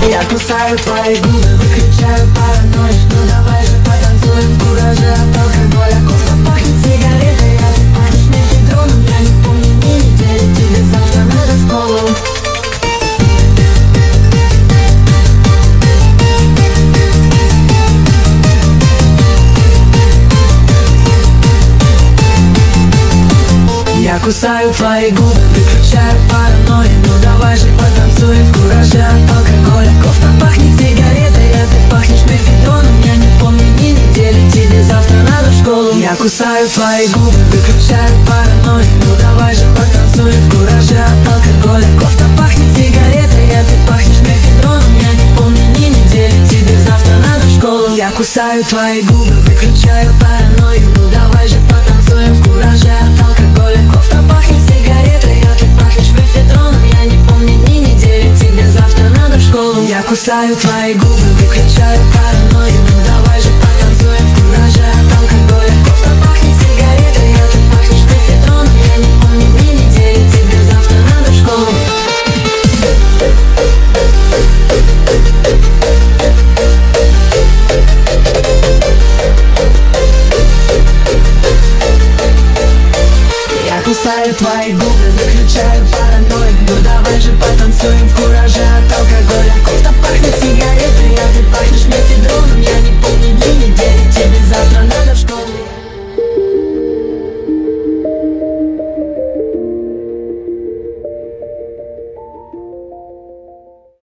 Я кусаю твои губы, выключаю паранойю. Ну давай же потанцуем в кураже от алкоголя. Кофта пахнет сигаретой, а ты пахнешь мефедроном. Я не помню ни недели, тебе завтра надо в школу. Я кусаю твои губы, выключаю паранойю. Ну давай же потанцуем в кураже от алкоголя. Кофта пахнет сигаретой, а ты пахнешь мефедроном. Я не помню ни недели, тебе завтра надо в школу. Я кусаю твои губы, выключаю паранойю. Ну давай же потанцуем в кураже от алкоголя. Кофта пахнет сигаретой, а ты пахнешь мефедроном. Я не помню ни недели, тебе завтра надо в школу. Я кусаю твои губы, выключаю паранойю. Ну давай же потанцуем в кураже от алкоголя. Кофта пахнет сигаретой, а ты пахнешь мефедроном. Я не помню ни недели, тебе завтра надо в школу. Я кусаю твои губы, выключаю паранойю. Ну давай же потанцуем в кураже от алкоголя. Кофта пахнет сигаретой, а ты пахнешь мефедроном. Я не помню ни недели, тебе завтра надо в школу. Я кусаю твои губы, выключаю паранойю. Ну давай же потанцуем в кураже